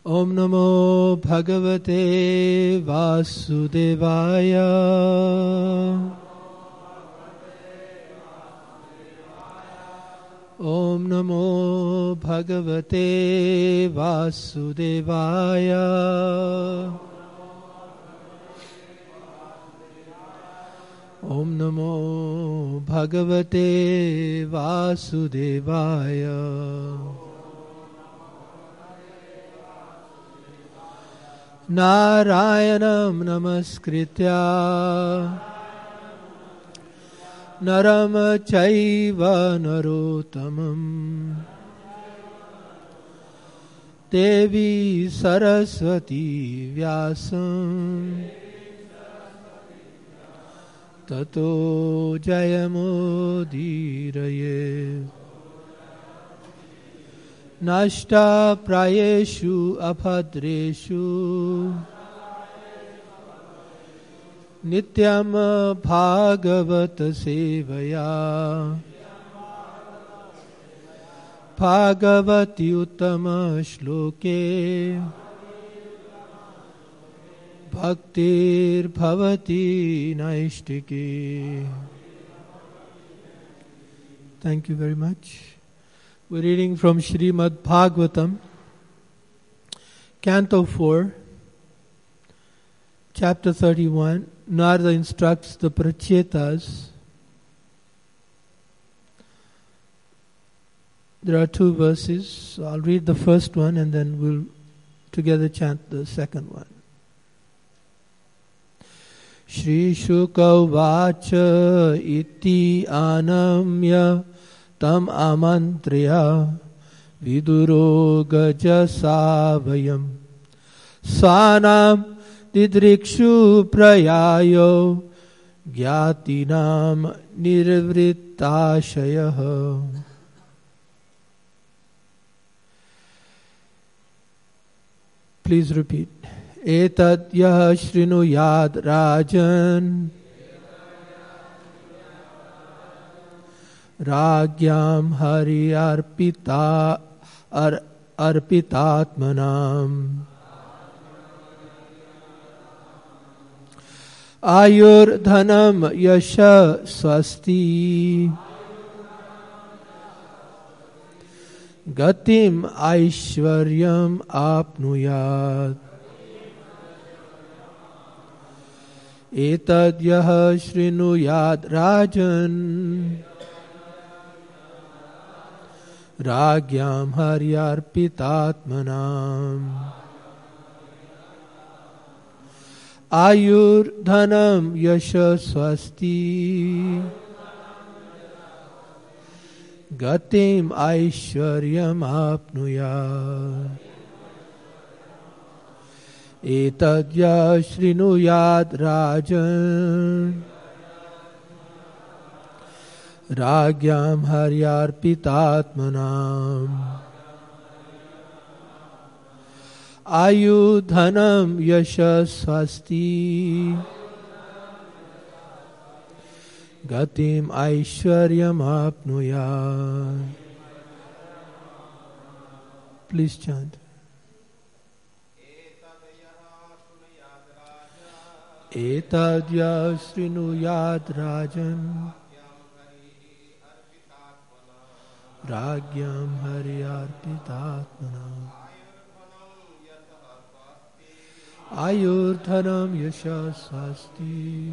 ओम नमो भगवते वासुदेवाय। ओम नमो भगवते वासुदेवाय। ओम नमो भगवते वासुदेवाय। नारायणं नमस्कृत्य नरं चैव नरोत्तमं देवी सरस्वती व्यासं ततो जयमुदीरये। नष्टप्रायेषु अभद्रेषु नित्यं भागवत सेवया भागवती उत्तम श्लोके भक्तिर्भवति नैष्टिकी। Thank you very much. We're reading from Srimad Bhagavatam, Canto 4, Chapter 31. Narada instructs the Prachetas. There are 2 verses, so I'll read the first one and then we'll together chant the second one. Shri Shuka Vacha iti anamya tam amantriya viduro gajasavayam svanam didrikshu prayayo gyatinam nirvrittashayah. Please repeat. Etad yah shrinuyad rajan Ragyam hari arpitatmanam Ayur dhanam yasha swasti Gatim aishwaryam apnuyat. Etad yah shrinuyad rajan Ragyam haryarpitatmanam Ayur dhanam yasha swasti Gatim aishwaryam apnuyat. Etad yah shrinuyad rajan Ragyam haryarpitatmanam Ayudhanam yasha swasti Gatim aishwaryam apnuyat. Please chant. Etad yah shrinuyad rajan Ragyam haryarpitatmanam Ayurdhanam yasha swasti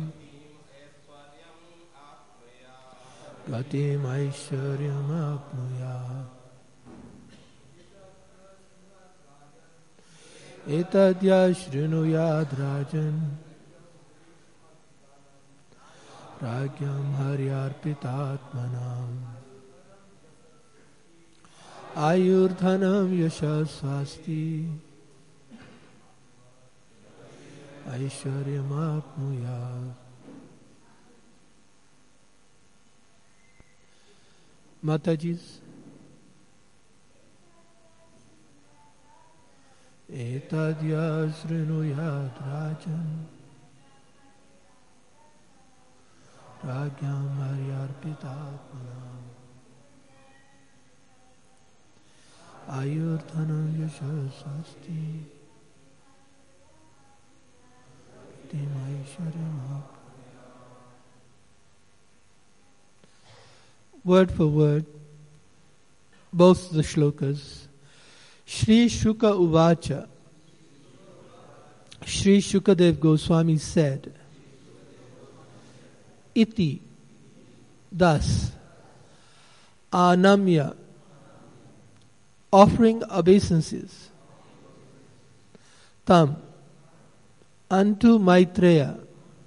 Gatim aishwaryam apnuyat. Etad yah shrinuyad rajan Ragyam haryarpitatmanam Ayurdhanam yasha swasti Aishwaryam apnuyat. Matajis. Etad yah shrinuyad rajan Ragyam haryarpitatmanam Ayurdhana Yashasasti Dimaishwaram. Word for word, both the shlokas. Shri Shuka Uvacha. Shri Shukadev Goswami said, Iti, thus, Anamya, offering obeisances, Tam, unto Maitreya,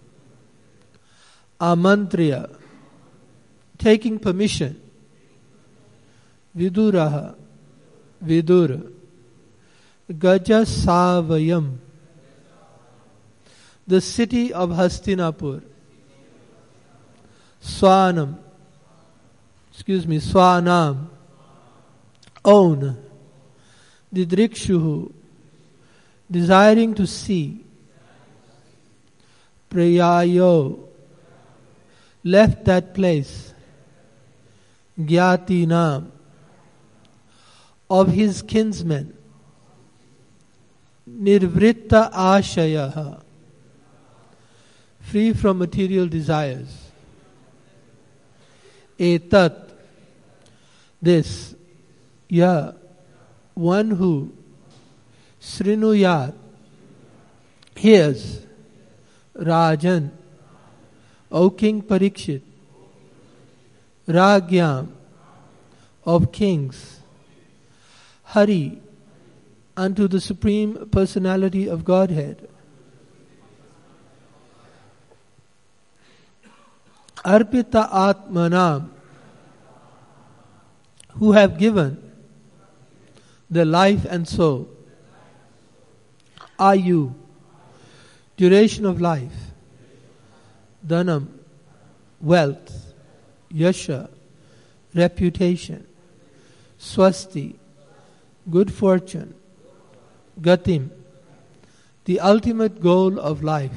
Amantriya, taking permission, Viduraha, Vidur, Gaja Savayam, the city of Hastinapur, Swanam, Swanam, own, Didrikshuhu, desiring to see, Prayayo, left that place, Gyatinam, of his kinsmen, Nirvritta Ashayaha, free from material desires. Etat, this, ya, one who, Srinuyat, hears, Rajan, O King Parikshit, Ragyam, of kings, Hari, unto the Supreme Personality of Godhead, Arpita Atmanam, who have given their life and soul, Ayu, duration of life, Dhanam, wealth, Yasha, reputation, Swasti, good fortune, Gatim, the ultimate goal of life,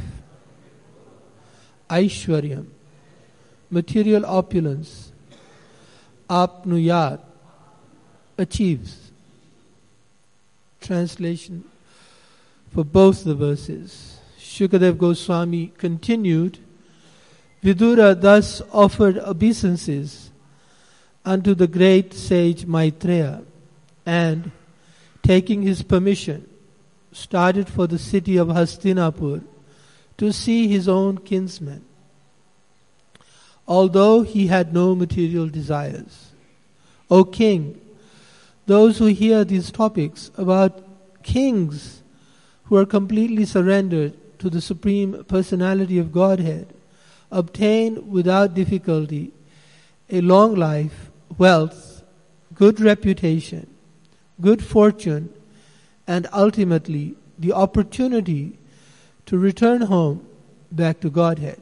Aishwaryam, material opulence, Apnuyat, achieves. Translation for both the verses. Shukadev Goswami continued, Vidura thus offered obeisances unto the great sage Maitreya, and, taking his permission, started for the city of Hastinapur to see his own kinsmen, although he had no material desires. O king, those who hear these topics about kings who are completely surrendered to the Supreme Personality of Godhead obtain without difficulty a long life, wealth, good reputation, good fortune, and ultimately the opportunity to return home back to Godhead.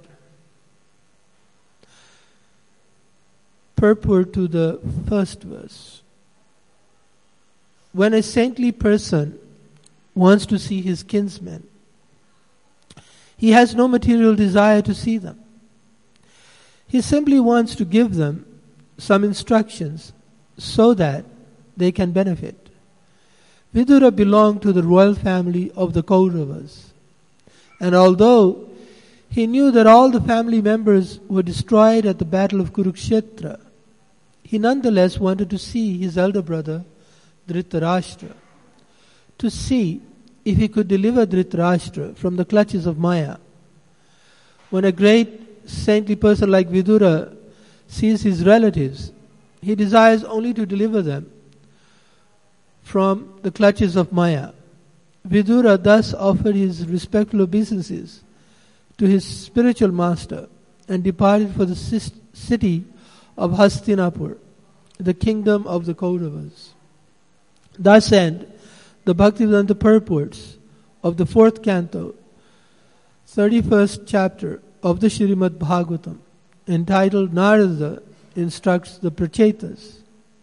Purport to the first verse. When a saintly person wants to see his kinsmen, he has no material desire to see them. He simply wants to give them some instructions so that they can benefit. Vidura belonged to the royal family of the Kauravas, and although he knew that all the family members were destroyed at the battle of Kurukshetra, he nonetheless wanted to see his elder brother Dhritarashtra, to see if he could deliver Dhritarashtra from the clutches of Maya. When a great saintly person like Vidura sees his relatives, he desires only to deliver them from the clutches of Maya. Vidura thus offered his respectful obeisances to his spiritual master and departed for the city of Hastinapur, the kingdom of the Kauravas. Thus end the Bhaktivedanta purports of the 4th canto, 31st chapter of the Srimad Bhagavatam, entitled Narada Instructs the Prachetas.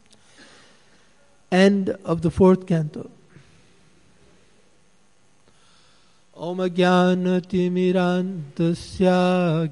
End of the 4th canto. Om Jnana Timirantasya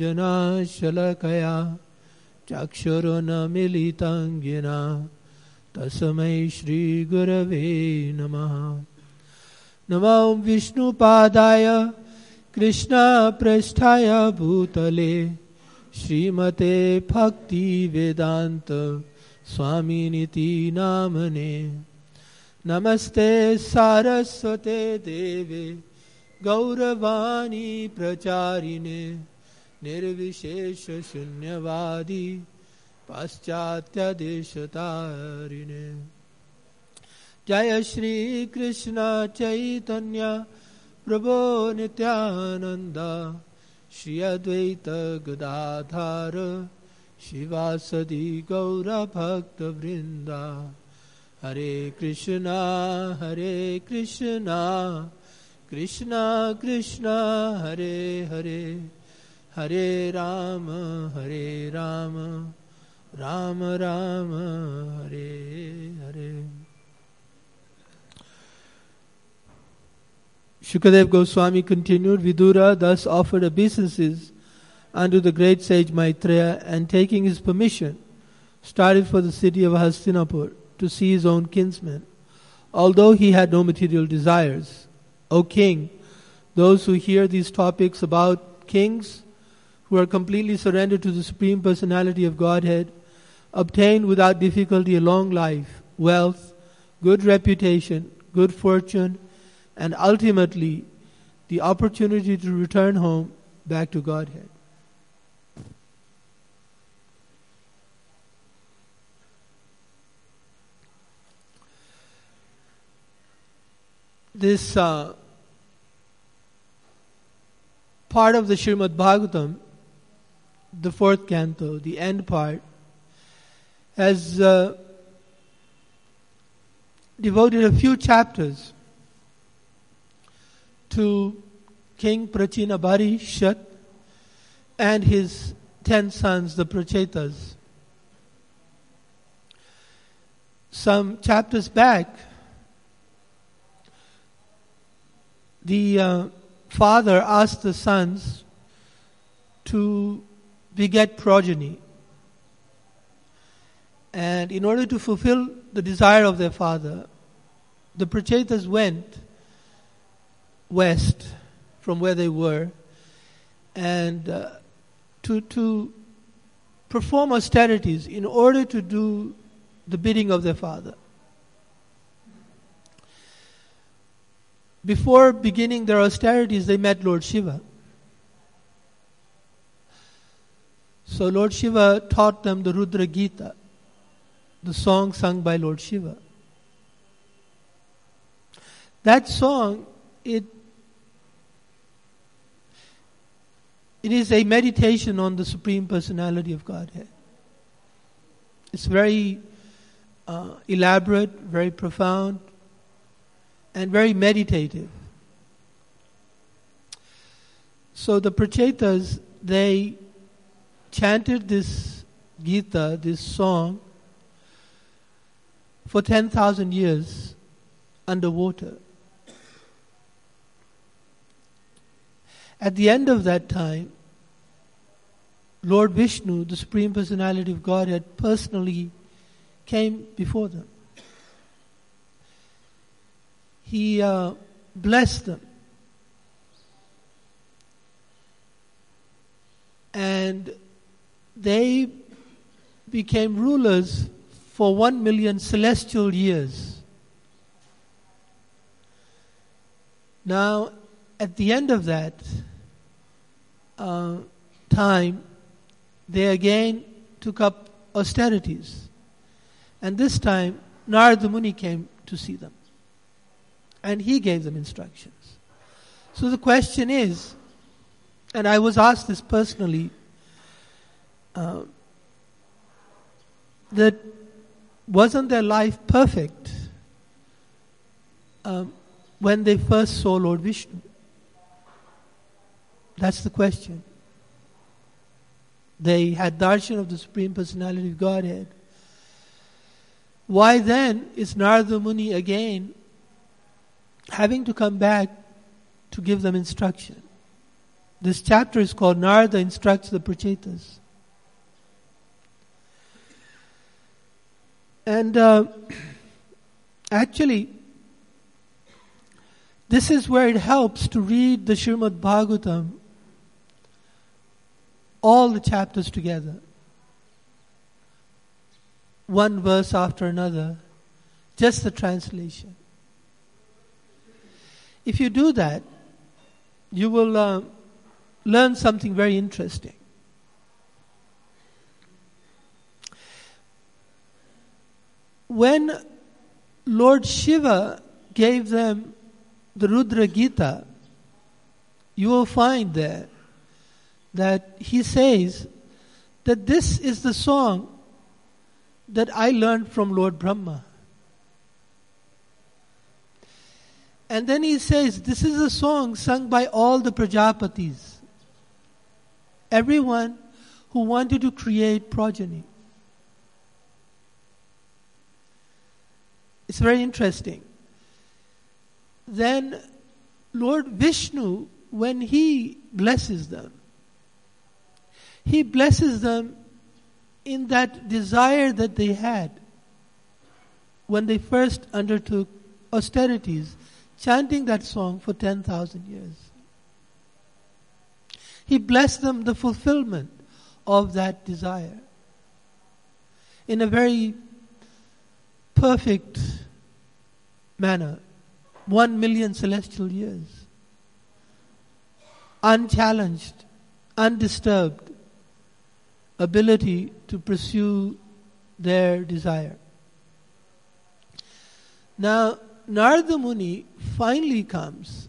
Jnananjana Shalakaya Chakshuruna Militangina Tasmai Shri Gurave Namaha. Namo Vishnupadaya Krishna Prasthaya Bhutale Srimate Bhakti Vedanta Swaminiti Namane. Namaste Saraswate Deve Gauravani Pracharine Nirvishesha Shunyavadi Paschatya Deshatarine. Jaya Shri Krishna Chaitanya Prabhu Nityananda Shri Advaita Gadadhara Shivasadi Gaura Bhakta Vrinda. Hare Krishna Krishna Krishna Hare Hare, Hare Rama Rama Rama Hare Hare. Shukadev Goswami continued, Vidura thus offered obeisances unto the great sage Maitreya, and taking his permission, started for the city of Hastinapur to see his own kinsmen, although he had no material desires. O king, those who hear these topics about kings who are completely surrendered to the Supreme Personality of Godhead obtain without difficulty a long life, wealth, good reputation, good fortune, and ultimately the opportunity to return home back to Godhead. This part of the Srimad Bhagavatam, the fourth canto, the end part, has devoted a few chapters to King Prachinabarhishat and his 10 sons, the Prachetas. Some chapters back, the father asked the sons to beget progeny. And in order to fulfill the desire of their father, the Prachetas went west from where they were, and to perform austerities in order to do the bidding of their father. Before beginning their austerities, they met Lord Shiva. So Lord Shiva taught them the Rudra Gita, the song sung by Lord Shiva. That song, it is a meditation on the Supreme Personality of Godhead. It's very elaborate, very profound, and very meditative. So the Prachetas, they chanted this Gita, this song, for 10,000 years underwater. At the end of that time, Lord Vishnu, the Supreme Personality of Godhead, personally came before them. He blessed them. And they became rulers for 1 million celestial years. Now, at the end of that time, they again took up austerities. And this time, Narada Muni came to see them. And he gave them instructions. So the question is, and I was asked this personally, that wasn't their life perfect when they first saw Lord Vishnu? That's the question. They had darshan of the Supreme Personality of Godhead. Why then is Narada Muni again having to come back to give them instruction? This chapter is called Narada Instructs the Prachetas. And actually, this is where it helps to read the Srimad Bhagavatam, all the chapters together, one verse after another, just the translation. If you do that, you will learn something very interesting. When Lord Shiva gave them the Rudra Gita, you will find there that he says that this is the song that I learned from Lord Brahma. And then he says, this is a song sung by all the Prajapatis, everyone who wanted to create progeny. It's very interesting. Then Lord Vishnu, when he blesses them, he blesses them in that desire that they had when they first undertook austerities, chanting that song for 10,000 years. He blessed them the fulfillment of that desire in a very perfect manner. 1 million celestial years. Unchallenged, undisturbed ability to pursue their desire. Now, Narada Muni finally comes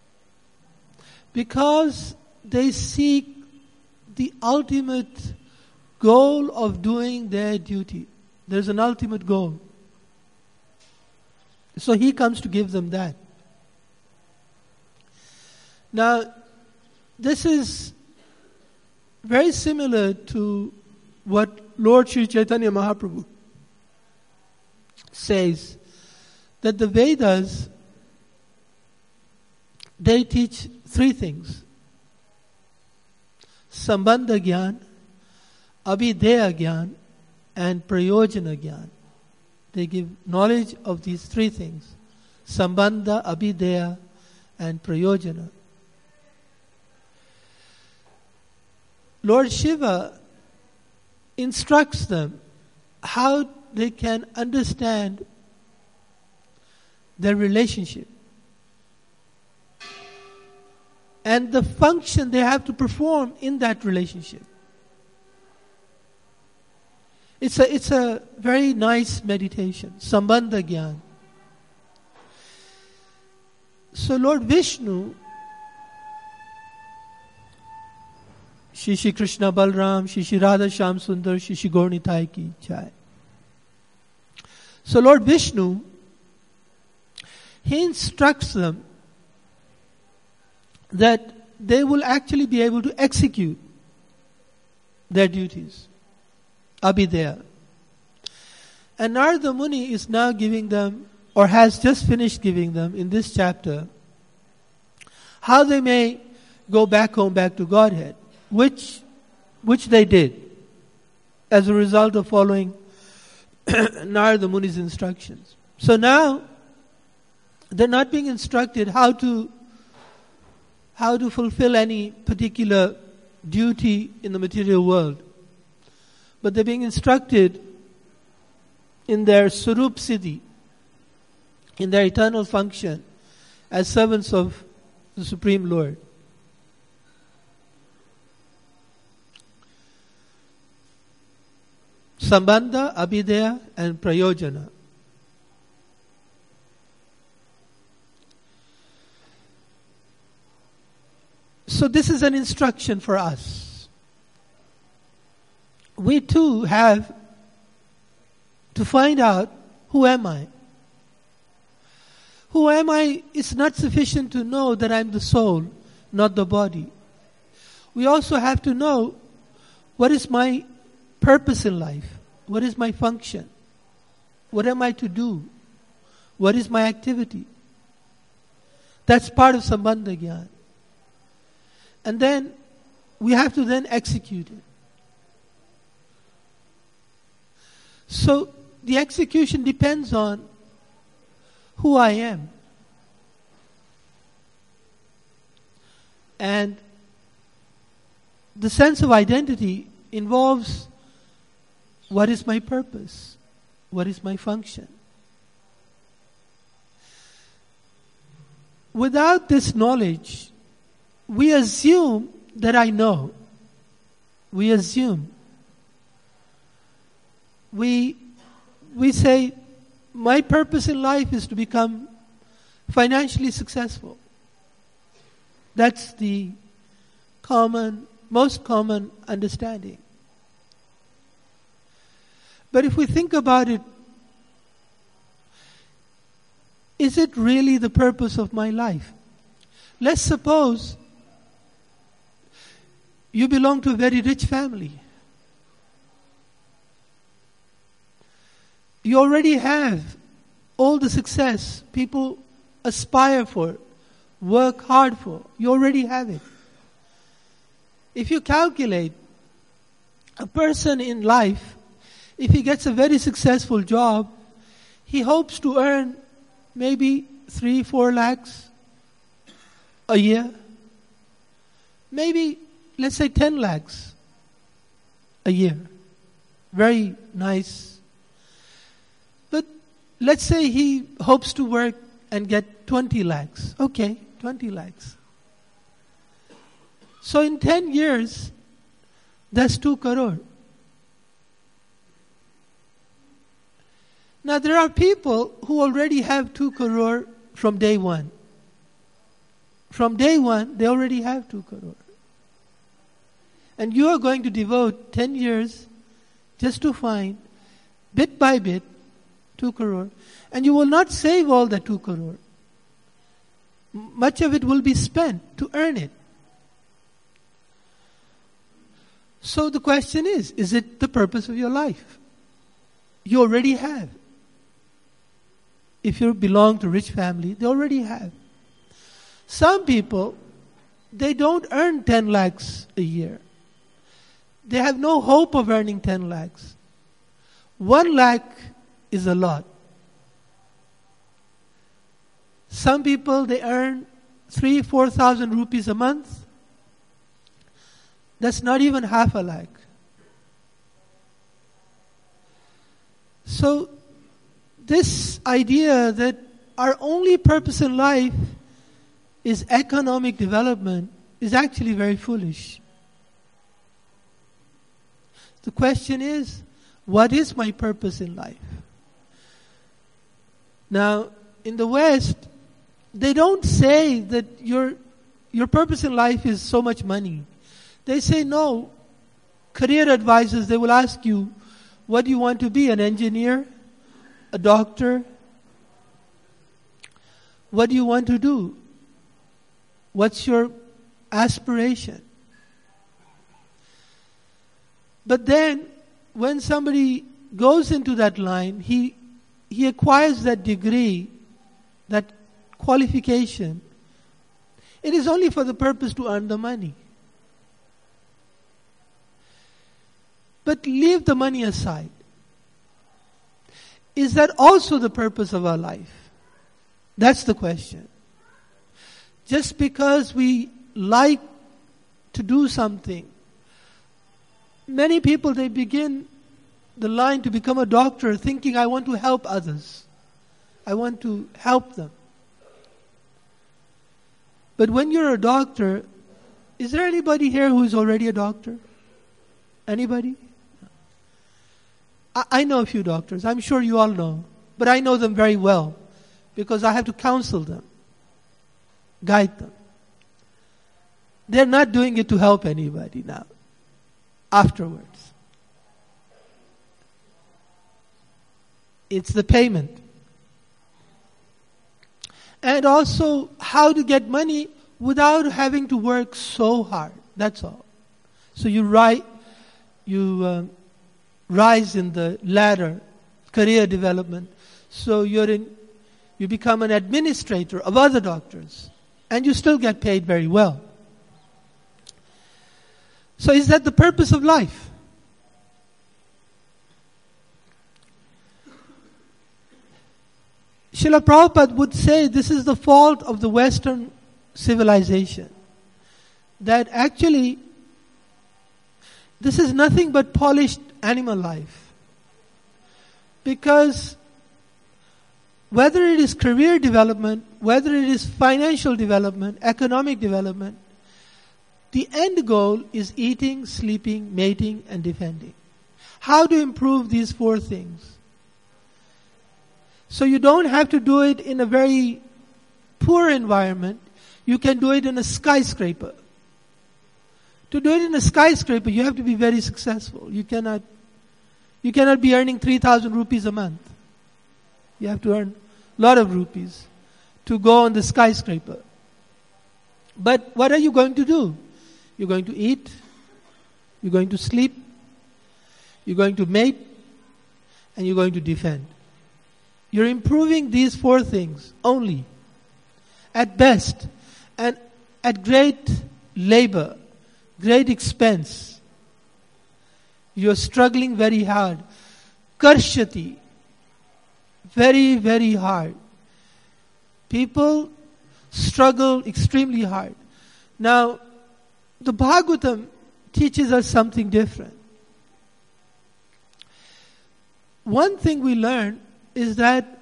because they seek the ultimate goal of doing their duty. There's an ultimate goal. So he comes to give them that. Now, this is very similar to what Lord Sri Chaitanya Mahaprabhu says, that the Vedas, they teach three things: Sambandha Gyan, Abhideya Gyan, and Prayojana Gyan. They give knowledge of these three things: Sambandha, Abhideya, and Prayojana. Lord Shiva instructs them how they can understand their relationship and the function they have to perform in that relationship. It's a very nice meditation, Sambandha Gyan. So Lord Vishnu, Shri Shri Krishna Balram, Shri Shri Radha Shyam Sundar, Shri Shri Gaur Nitai Ki Jai. So Lord Vishnu, he instructs them that they will actually be able to execute their duties. Abhideya. And Narada Muni is now giving them, or has just finished giving them in this chapter, how they may go back home, back to Godhead, which they did as a result of following Narada Muni's instructions. So now they're not being instructed how to fulfill any particular duty in the material world, but they're being instructed in their Swarup Siddhi, in their eternal function as servants of the Supreme Lord. Sambandha, Abhideya, and Prayojana. So this is an instruction for us. We too have to find out, who am I? Who am I? It's not sufficient to know that I'm the soul, not the body. We also have to know, what is my purpose in life? What is my function? What am I to do? What is my activity? That's part of Sambandha Gyan. And then we have to then execute it. So the execution depends on who I am. And the sense of identity involves what is my purpose? What is my function? Without this knowledge, we assume that I know. We assume. We say, my purpose in life is to become financially successful. That's the most common understanding. But if we think about it, is it really the purpose of my life? Let's suppose you belong to a very rich family. You already have all the success people aspire for, work hard for. You already have it. If you calculate a person in life, if he gets a very successful job, he hopes to earn maybe 3-4 lakhs a year. Maybe, let's say 10 lakhs a year. Very nice. But let's say he hopes to work and get 20 lakhs. Okay, 20 lakhs. So in 10 years, that's 2 crore. Now there are people who already have 2 crore from day one. From day one, they already have 2 crore. And you are going to devote 10 years just to find, bit by bit, 2 crore. And you will not save all the 2 crore. Much of it will be spent to earn it. So the question is it the purpose of your life? You already have. If you belong to a rich family, they already have. Some people, they don't earn 10 lakhs a year. They have no hope of earning 10 lakhs. 1 lakh is a lot. Some people, they earn 3,000-4,000 rupees a month. That's not even half a lakh. So, this idea that our only purpose in life is economic development is actually very foolish. The question is, what is my purpose in life? Now, in the West, they don't say that your purpose in life is so much money. They say no. Career advisors, they will ask you, what do you want to be? An engineer? A doctor? What do you want to do? What's your aspiration? But then, when somebody goes into that line, he acquires that degree, that qualification. It is only for the purpose to earn the money. But leave the money aside. Is that also the purpose of our life? That's the question. Just because we like to do something, many people, they begin the line to become a doctor thinking, I want to help others. I want to help them. But when you're a doctor, is there anybody here who is already a doctor? Anybody? I know a few doctors. I'm sure you all know. But I know them very well because I have to counsel them, guide them. They're not doing it to help anybody now, afterwards. It's the payment. And also how to get money without having to work so hard. That's all. So you rise in the ladder, career development. So you become an administrator of other doctors. And you still get paid very well. So is that the purpose of life? Srila Prabhupada would say this is the fault of the Western civilization. That actually, this is nothing but polished animal life. Because whether it is career development, whether it is financial development, economic development, the end goal is eating, sleeping, mating, and defending. How to improve these four things? So you don't have to do it in a very poor environment. You can do it in a skyscraper. To do it in a skyscraper, you have to be very successful. You cannot be earning 3,000 rupees a month. You have to earn a lot of rupees to go on the skyscraper. But what are you going to do? You're going to eat, you're going to sleep, you're going to mate, and you're going to defend. You're improving these four things only, at best, and at great labor, great expense. You're struggling very hard. Karshati, very, very hard. People struggle extremely hard. Now, the Bhagavatam teaches us something different. One thing we learn is that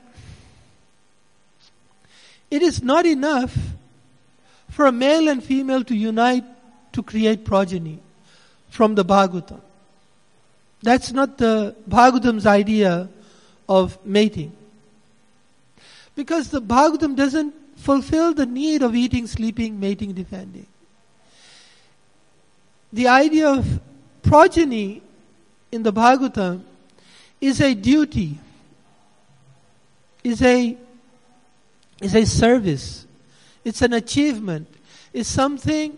it is not enough for a male and female to unite to create progeny from the Bhagavatam. That's not the Bhagavatam's idea of mating. Because the Bhagavatam doesn't fulfill the need of eating, sleeping, mating, defending. The idea of progeny in the Bhagavatam is a duty, is a service, it's an achievement, it's something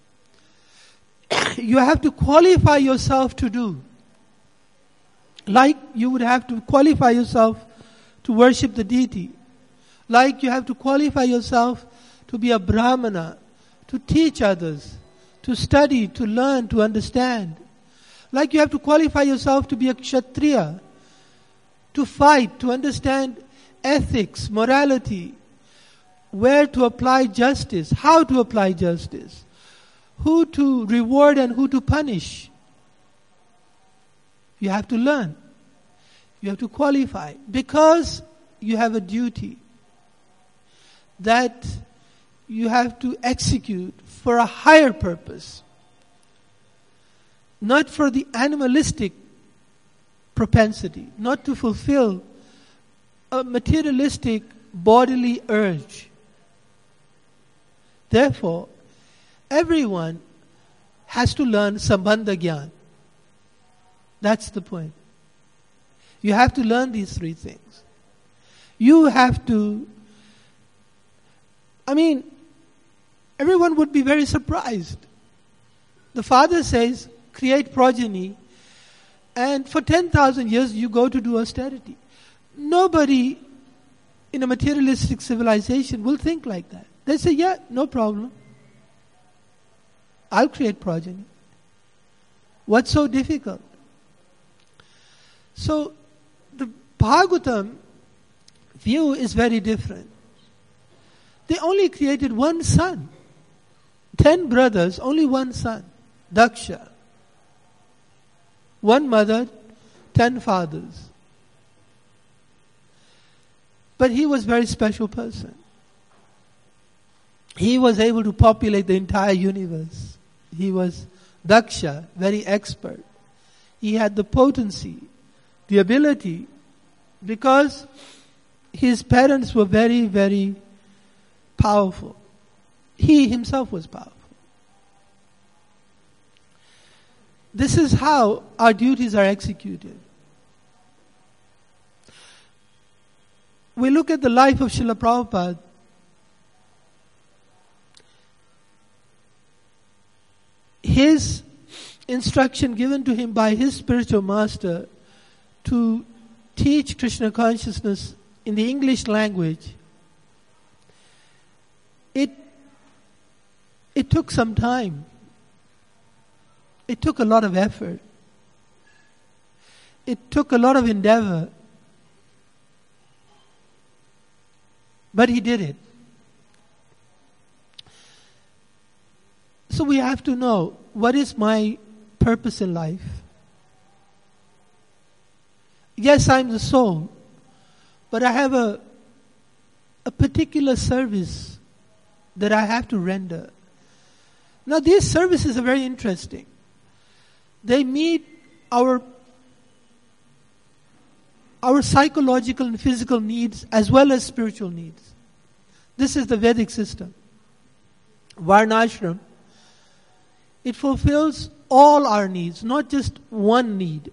you have to qualify yourself to do. Like you would have to qualify yourself to worship the deity. Like you have to qualify yourself to be a brahmana, to teach others, to study, to learn, to understand. Like you have to qualify yourself to be a kshatriya, to fight, to understand ethics, morality, where to apply justice, how to apply justice, who to reward and who to punish. You have to learn. You have to qualify because you have a duty that you have to execute for a higher purpose, not for the animalistic propensity, not to fulfill a materialistic bodily urge. Therefore, everyone has to learn Sambandha Gyan. That's the point. You have to learn these three things. You have to, everyone would be very surprised. The Father says, create progeny, and for 10,000 years you go to do austerity. Nobody in a materialistic civilization will think like that. They say, yeah, no problem. I'll create progeny. What's so difficult? So, the Bhagavatam view is very different. They only created one son. 10 brothers, only one son. Daksha. One mother, 10 fathers. But he was a very special person. He was able to populate the entire universe. He was Daksha, very expert. He had the potency, the ability, because his parents were very, very powerful. He himself was powerful. This is how our duties are executed. We look at the life of Srila Prabhupada. His instruction given to him by his spiritual master to teach Krishna consciousness in the English language, it took some time. It took a lot of effort. It took a lot of endeavor. But he did it. So we have to know, what is my purpose in life? Yes, I'm the soul, but I have a particular service that I have to render. Now, these services are very interesting. They meet our psychological and physical needs as well as spiritual needs. This is the Vedic system. Varnashram, it fulfills all our needs, not just one need.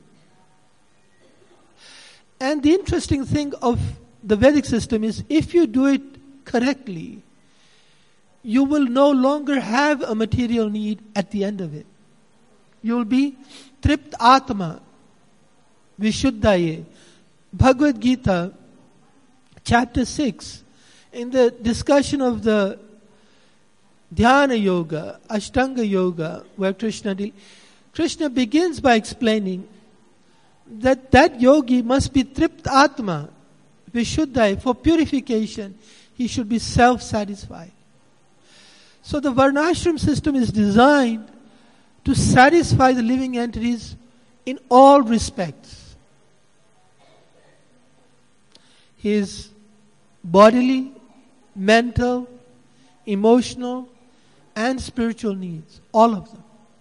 And the interesting thing of the Vedic system is, if you do it correctly, you will no longer have a material need at the end of it. You will be Tript Atma, Vishuddhaye. Bhagavad Gita, chapter 6, in the discussion of the Dhyana Yoga, Ashtanga Yoga, where Krishna begins by explaining that yogi must be Tript Atma, Vishuddhaye. For purification, he should be self-satisfied. So the Varnashram system is designed to satisfy the living entities in all respects. His bodily, mental, emotional, and spiritual needs, all of them.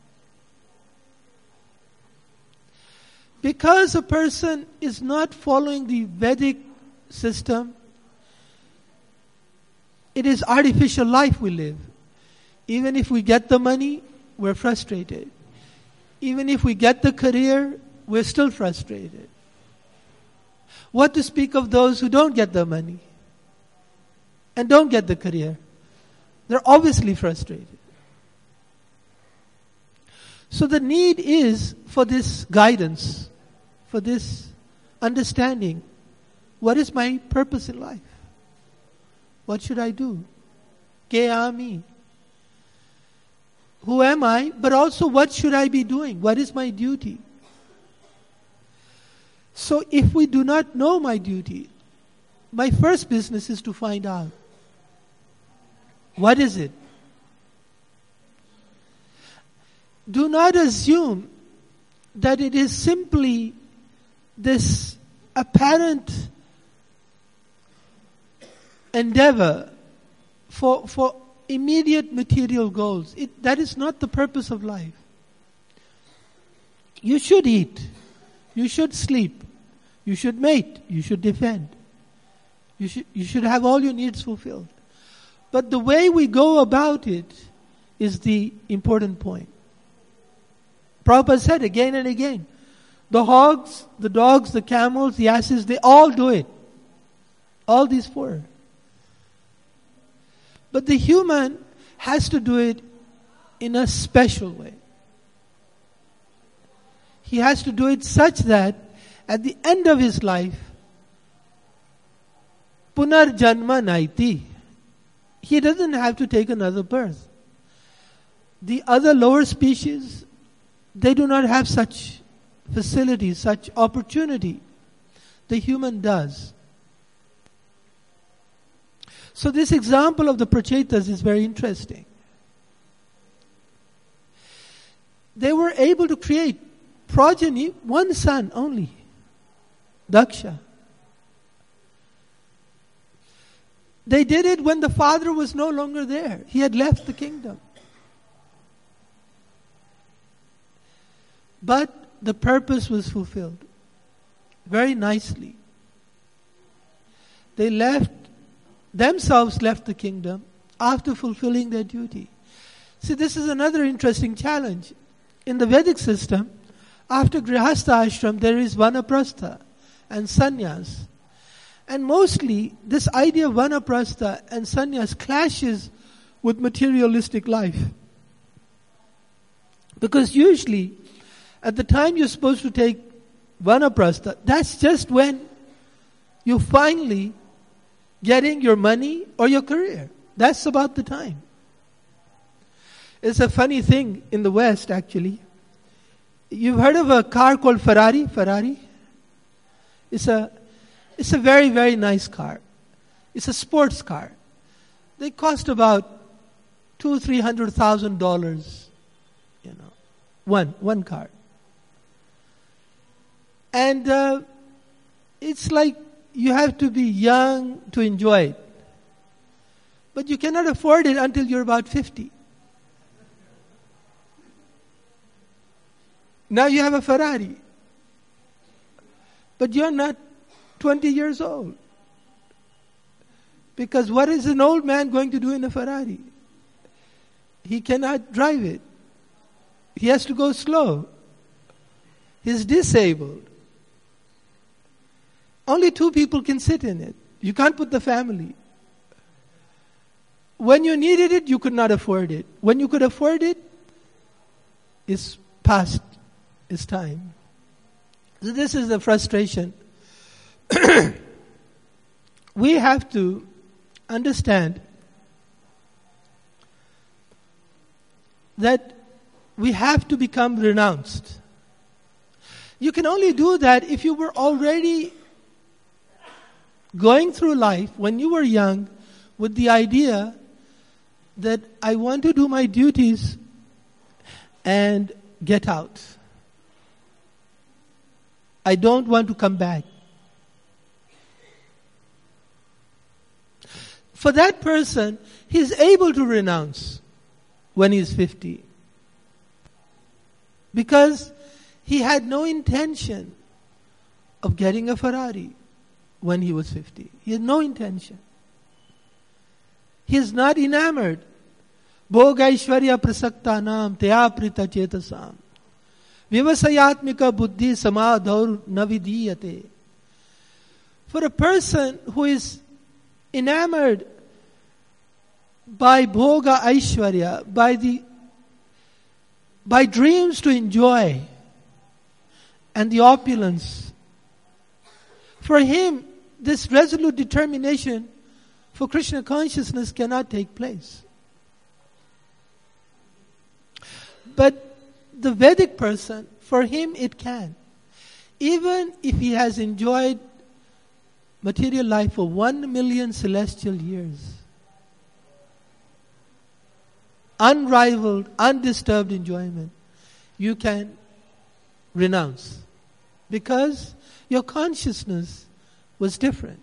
Because a person is not following the Vedic system, it is artificial life we live. Even if we get the money, we're frustrated. Even if we get the career, we're still frustrated. What to speak of those who don't get the money and don't get the career? They're obviously frustrated. So the need is for this guidance, for this understanding. What is my purpose in life? What should I do? Ke ami? Who am I? But also, what should I be doing? What is my duty? So if we do not know my duty, my first business is to find out. What is it? Do not assume that it is simply this apparent endeavor for immediate material goals. That is not the purpose of life. You should eat. You should sleep. You should mate. You should defend. You should have all your needs fulfilled. But the way we go about it is the important point. Prabhupada said again and again, the hogs, the dogs, the camels, the asses, they all do it. All these four. But the human has to do it in a special way. He has to do it such that at the end of his life, punar janma naiti, he doesn't have to take another birth. The other lower species, they do not have such facility, such opportunity. The human does. So this example of the Prachetas is very interesting. They were able to create progeny, one son only, Daksha. They did it when the father was no longer there. He had left the kingdom. But the purpose was fulfilled very nicely. They themselves left the kingdom after fulfilling their duty. See, this is another interesting challenge. In the Vedic system, after Grihastha ashram, there is Vanaprastha and Sannyas. And mostly, this idea of Vanaprastha and Sannyas clashes with materialistic life. Because usually, at the time you're supposed to take Vanaprastha, that's just when you finally getting your money or your career. That's about the time. It's a funny thing in the West, actually. You've heard of a car called Ferrari? Ferrari? It's a very, very nice car. It's a sports car. They cost about $200,000-$300,000, one car. And it's like you have to be young to enjoy it. But you cannot afford it until you're about 50. Now you have a Ferrari. But you're not 20 years old. Because what is an old man going to do in a Ferrari? He cannot drive it. He has to go slow. He's disabled. Only 2 people can sit in it. You can't put the family. When you needed it, you could not afford it. When you could afford it, it's past its time. So this is the frustration. We have to understand that we have to become renounced. You can only do that if you were already going through life when you were young with the idea that I want to do my duties and get out. I don't want to come back. For that person, he's able to renounce when he's 50. Because he had no intention of getting a Ferrari when he was 50. He had no intention. He is not enamored. Bhoga Aishwarya prasaktanam tya prita chetasam. Vivasayatmika buddhi samadhaur navidiyate. For a person who is enamored by bhoga Aishwarya, by dreams to enjoy and the opulence, for him, this resolute determination for Krishna consciousness cannot take place. But the Vedic person, for him it can. Even if he has enjoyed material life for 1,000,000 celestial years, unrivaled, undisturbed enjoyment, you can renounce. Because your consciousness was different.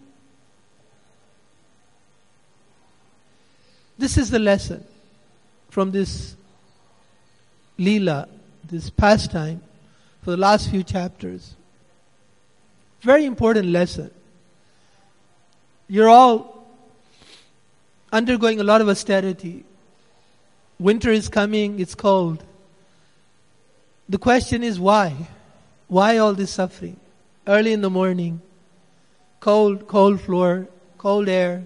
This is the lesson from this Leela, this pastime, for the last few chapters. Very important lesson. You're all undergoing a lot of austerity. Winter is coming, it's cold. The question is why? Why all this suffering? Early in the morning, cold floor, cold air.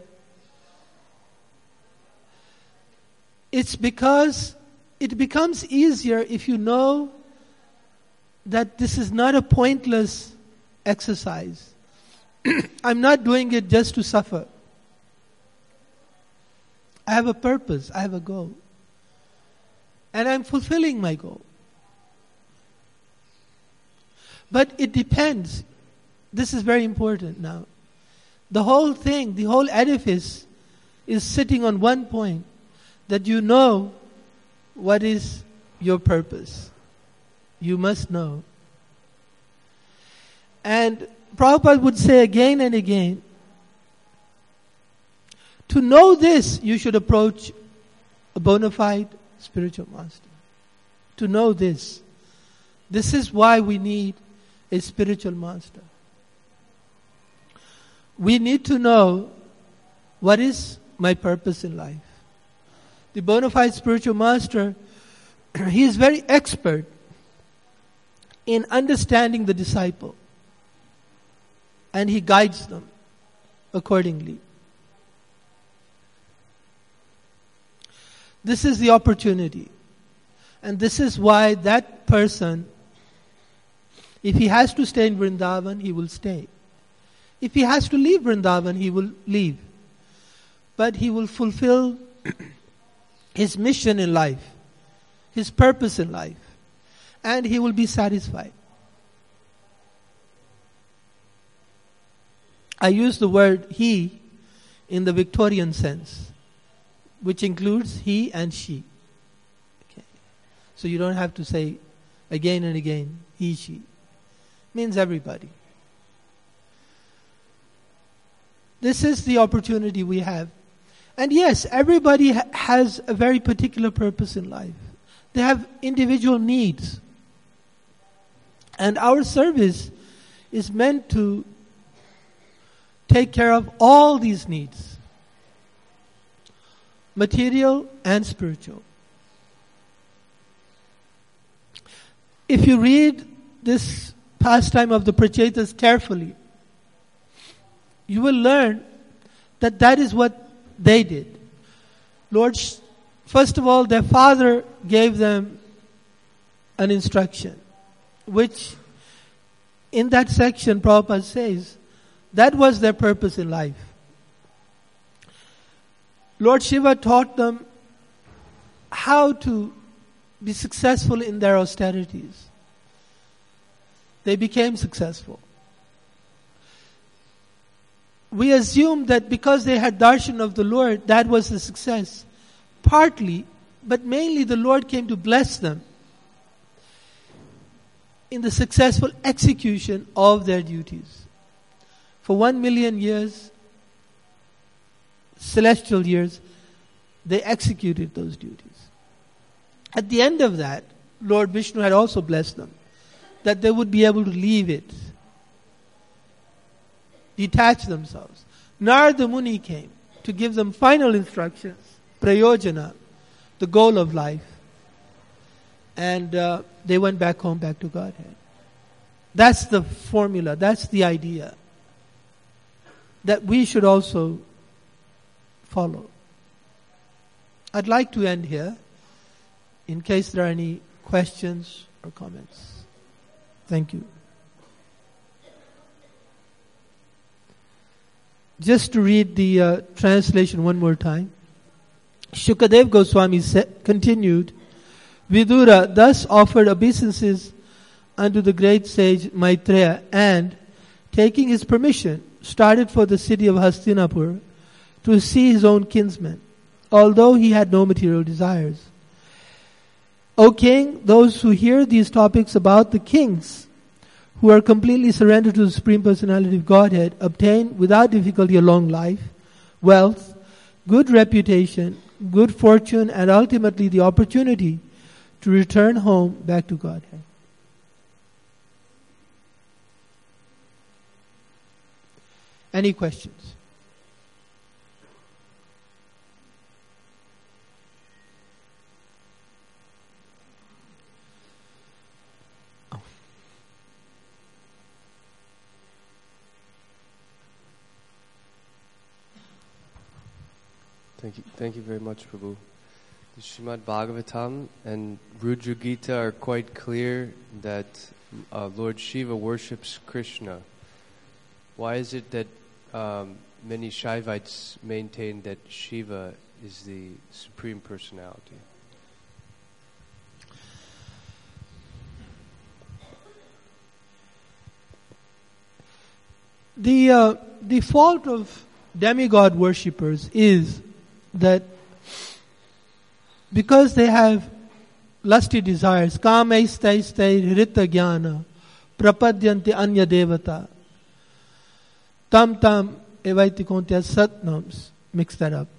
It's because it becomes easier if you know that this is not a pointless exercise. I'm not doing it just to suffer. I have a purpose, I have a goal. And I'm fulfilling my goal. But it depends. This is very important now. The whole thing, the whole edifice is sitting on one point, that you know what is your purpose. You must know. And Prabhupada would say again and again, to know this, you should approach a bona fide spiritual master. To know this. This is why we need a spiritual master. We need to know what is my purpose in life. The bona fide spiritual master, he is very expert in understanding the disciple. And he guides them accordingly. This is the opportunity. And this is why that person, if he has to stay in Vrindavan, he will stay. If he has to leave Vrindavan, he will leave. But he will fulfill his mission in life, his purpose in life, and he will be satisfied. I use the word he in the Victorian sense, which includes he and she. Okay. So you don't have to say again and again, he, she. Means everybody. This is the opportunity we have. And yes, everybody has a very particular purpose in life. They have individual needs. And our service is meant to take care of all these needs, material and spiritual. If you read this pastime of the Prachetas carefully, you will learn that that is what they did. Lord, first of all, their father gave them an instruction, which in that section Prabhupada says, that was their purpose in life. Lord Shiva taught them how to be successful in their austerities. They became successful. We assume that because they had darshan of the Lord, that was the success. Partly, but mainly the Lord came to bless them in the successful execution of their duties. For 1 million years, celestial years, they executed those duties. At the end of that, Lord Vishnu had also blessed them, that they would be able to leave it, detach themselves. Narada Muni came to give them final instructions, prayojana, the goal of life. And they went back home, back to Godhead. That's the formula, that's the idea that we should also follow. I'd like to end here in case there are any questions or comments. Thank you. Just to read the translation one more time. Shukadev Goswami continued, Vidura thus offered obeisances unto the great sage Maitreya and, taking his permission, started for the city of Hastinapur to see his own kinsmen, although he had no material desires. O king, those who hear these topics about the kings who are completely surrendered to the Supreme Personality of Godhead obtain without difficulty a long life, wealth, good reputation, good fortune, and ultimately the opportunity to return home back to Godhead. Any questions? Thank you very much, Prabhu. The Srimad Bhagavatam and Rudra Gita are quite clear that Lord Shiva worships Krishna. Why is it that many Shaivites maintain that Shiva is the Supreme Personality? The fault of demigod worshippers is that because they have lusty desires, kamaistai hrita jnana, prapadyanti anya devata, tam evaiti kontya satnams, mix that up.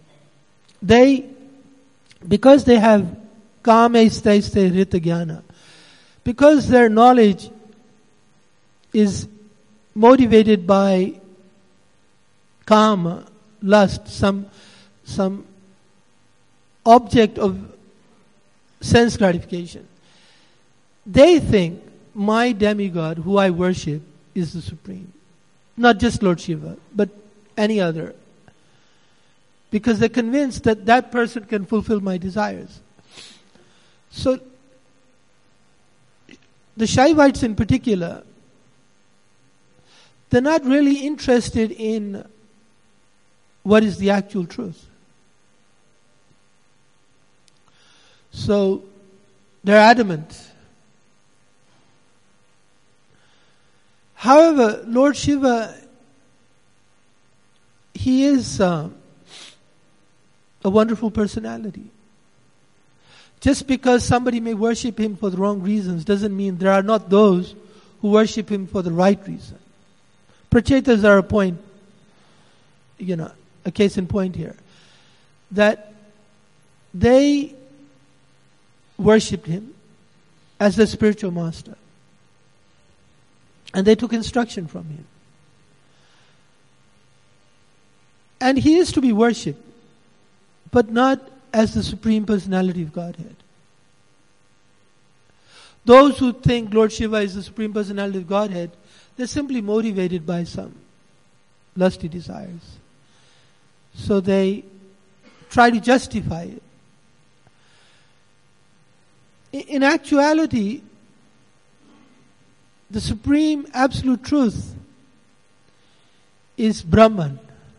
Because they have kamaistai hrita jnana, because their knowledge is motivated by kama, lust, some object of sense gratification. They think my demigod who I worship is the supreme. Not just Lord Shiva, but any other. Because they're convinced that that person can fulfill my desires. So, the Shaivites in particular, they're not really interested in what is the actual truth. So, they're adamant. However, Lord Shiva, he is a wonderful personality. Just because somebody may worship him for the wrong reasons doesn't mean there are not those who worship him for the right reason. Prachetas are a case in point here. That they worshipped him as their spiritual master. And they took instruction from him. And he is to be worshipped, but not as the Supreme Personality of Godhead. Those who think Lord Shiva is the Supreme Personality of Godhead, they're simply motivated by some lusty desires. So they try to justify it. In actuality, the supreme absolute truth is Brahman.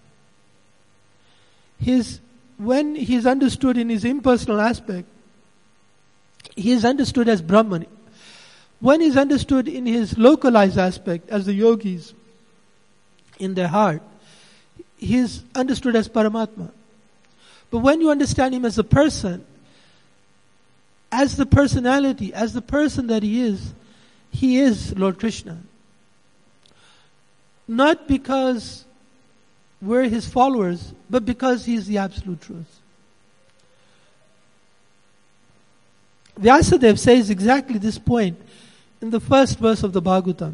When he is understood in his impersonal aspect, he is understood as Brahman. When he is understood in his localized aspect, as the yogis in their heart, he is understood as Paramatma. But when you understand him as a person, as the personality, as the person that he is Lord Krishna. Not because we're his followers, but because he is the absolute truth. Vyasadeva says exactly this point in the first verse of the Bhagavatam.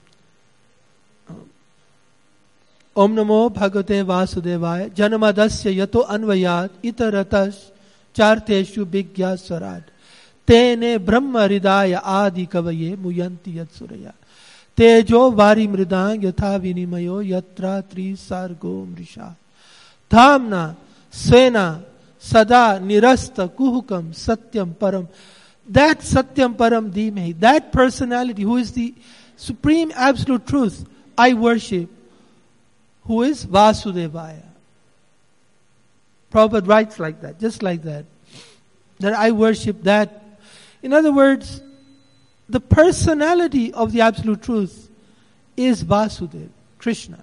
Om Namo Bhagavate Vasudevaya Janamadasya Yato Anvayat Itaratas Charteshu Bhigya Sarad Tene Brahma Ridaya Adi Kavaye Muyanti Yatsuraya Tejo Vari Mridang Yatha Vinimayo Yatra Tri Sargo Mrisha Dhamna Svena Sada Nirasta Kuhukam Satyam Param. That Satyam Param Dhimehi, that personality who is the supreme absolute truth, I worship, who is Vasudevaya. Prabhupada writes like that, just like that. That I worship that. In other words, the personality of the absolute truth is Vasudeva, Krishna.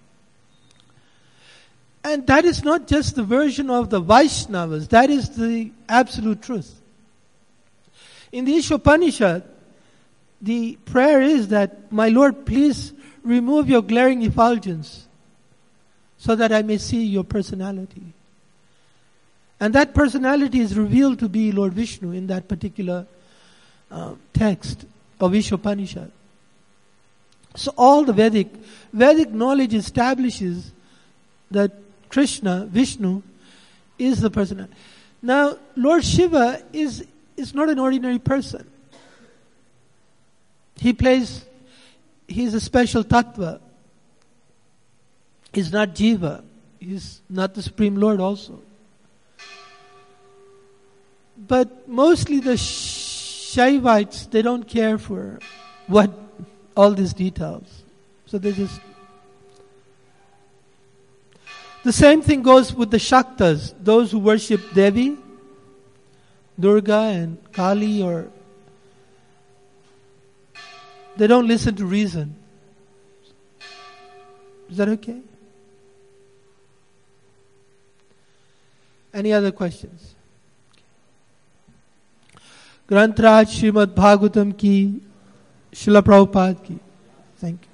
And that is not just the version of the Vaishnavas, that is the absolute truth. In the Ishopanishad, the prayer is that, my Lord, please remove your glaring effulgence so that I may see your personality. And that personality is revealed to be Lord Vishnu in that particular text of Ishopanishad. So all the Vedic knowledge establishes that Krishna, Vishnu, is the personality. Now, Lord Shiva is not an ordinary person. He's a special tattva. He's not Jiva. He's not the Supreme Lord also. But mostly the Shaivites, they don't care for all these details. So they just... The same thing goes with the Shaktas, those who worship Devi, Durga and Kali, or they don't listen to reason. Is that okay? Any other questions? Granth Raj Srimad Bhagavatam ki, Srila Prabhupada ki. Thank you.